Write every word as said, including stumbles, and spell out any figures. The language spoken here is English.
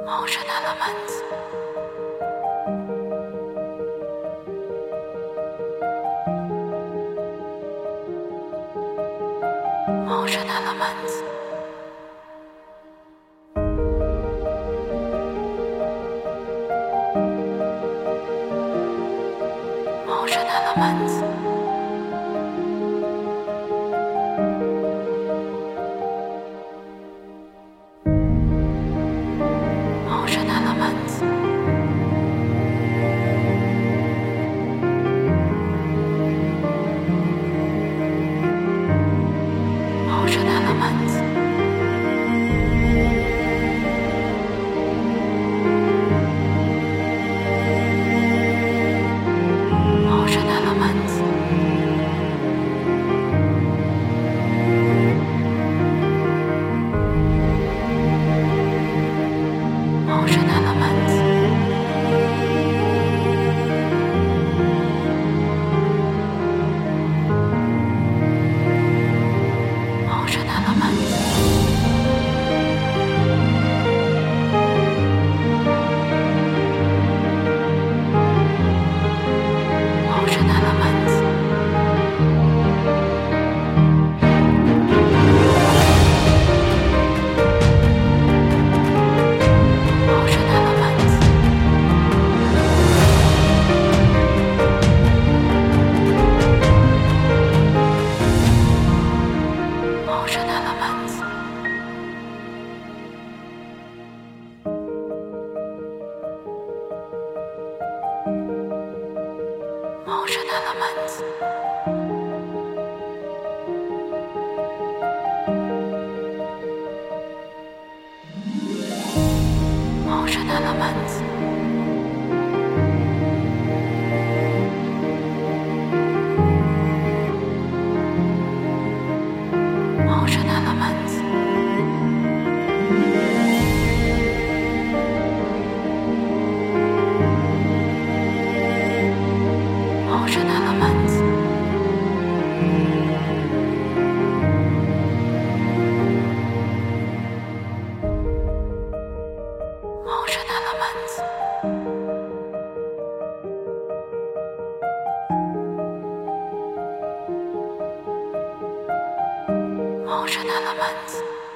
Ocean elements. Ocean elements. Ocean elements. Ocean elements. Ocean elements. Ocean elements. Ocean elements. Ocean elements. Ocean elements. Ocean elements. Ocean elements. Ocean elements. Ocean elements. Ocean elements. Ocean elements. Ocean elements. Ocean elements.